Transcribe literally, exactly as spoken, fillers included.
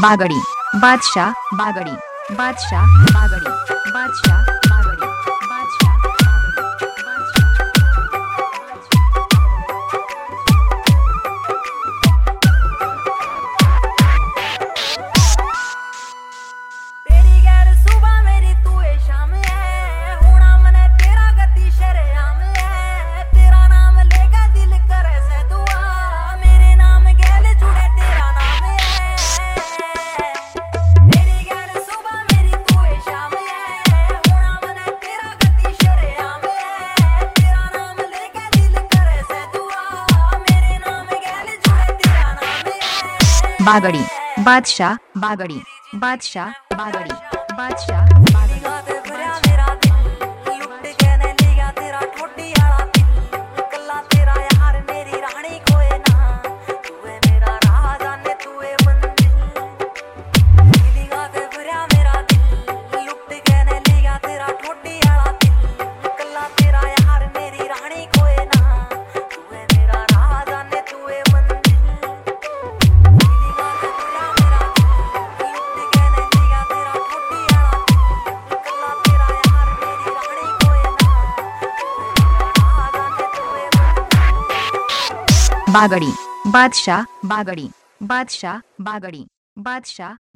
बागड़ी बादशाह बागड़ी बादशाह बागड़ी बादशाह बागड़ी बादशाह बागड़ी बादशाह। तेरी गैर सुबह मेरी तू है शाम है, होना मने तेरा गति शरेआम है, तेरा नाम लेगा दिल करे से दुआ, मेरे नाम गैल जुड़े तेरा नाम है। तेरी गैर सुबह मेरी तू है शाम है, होना मने तेरा गति शरेआम है, तेरा नाम लेगा दिल करे से दुआ, मेरे नाम गैल जुड़े तेरा नाम है। बागड़ी बादशाह बागड़ी बादशाह बागड़ी बादशाह बागड़ी। बागड़ी बादशाह बागड़ी बादशाह बागड़ी बादशाह।